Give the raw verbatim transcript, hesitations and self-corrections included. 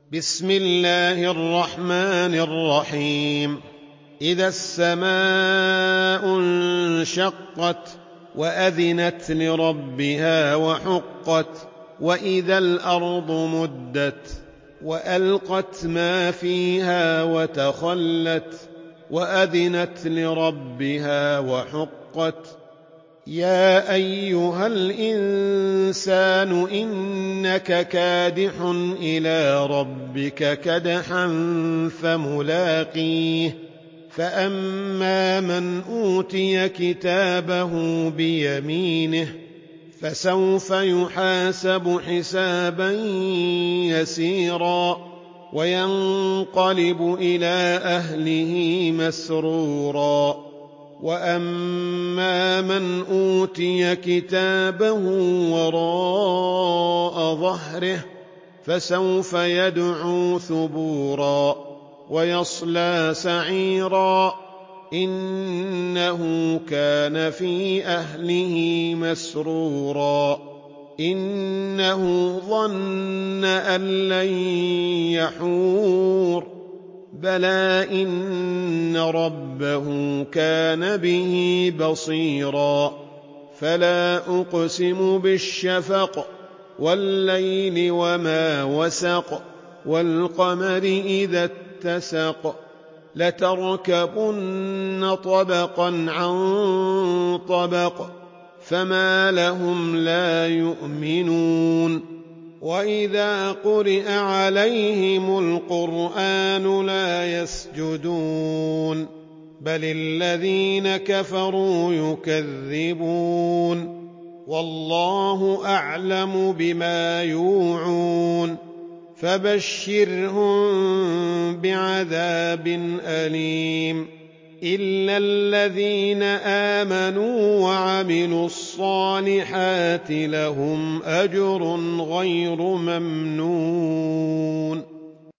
بسم الله الرحمن الرحيم. إذا السماء انشقت وأذنت لربها وحقت وإذا الأرض مدت وألقت ما فيها وتخلت وأذنت لربها وحقت يا أيها الإنسان إنك كادح إلى ربك كدحا فملاقيه فأما من أوتي كتابه بيمينه فسوف يحاسب حسابا يسيرا وينقلب إلى أهله مسرورا وأما من أوتي كتابه وراء ظهره فسوف يدعو ثبورا ويصلى سعيرا إنه كان في أهله مسرورا إنه ظن أن لن يحور بلى إن ربه كان به بصيرا فلا أقسم بالشفق والليل وما وسق والقمر إذا اتسق لتركبن طبقا عن طبق فما لهم لا يؤمنون وإذا قرئ عليهم القرآن لا يسجدون بل الذين كفروا يكذبون والله أعلم بما يوعون فبشرهم بعذاب أليم إلا الذين آمنوا وعملوا الصالحات لهم أجر غير ممنون.